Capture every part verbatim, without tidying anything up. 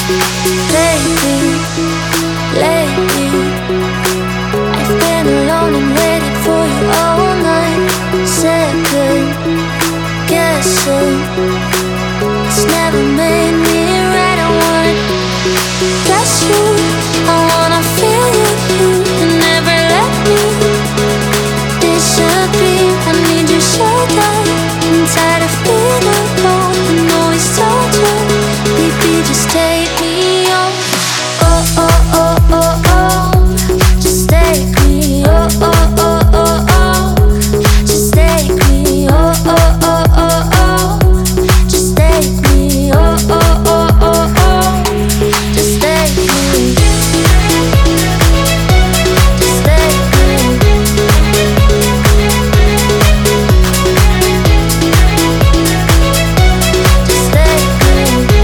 Lately, lately, I've been alone and waited for you all night. Second guessing, it's never made me right. I wanna guess you, I wanna feel you, you never let me disappear. I need your shelter, I'm tired of being alone and always told you, baby, just take me home. Oh, oh, oh, oh, oh, just take me. Oh, oh, oh, oh, oh, just take me. Oh, oh, oh, oh, oh, just take me. Oh, oh, oh, oh, oh, just take me. Just take me. Just take me.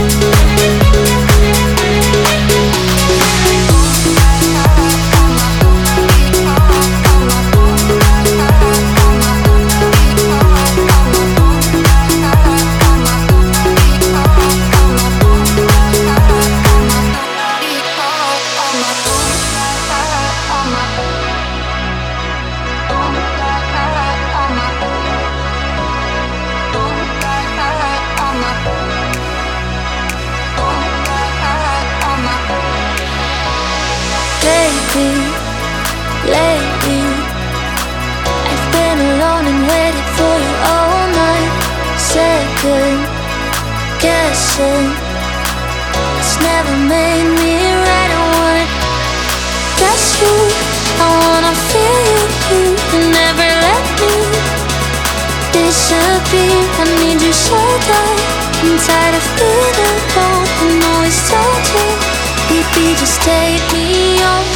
Lately, lately, I've been alone and waited for you all night. Second guessing, it's never made me right. I wanna guess you, I wanna feel you, you never let me disappear. I need your shelter, I'm tired of being alone and always told you, baby, just take me home.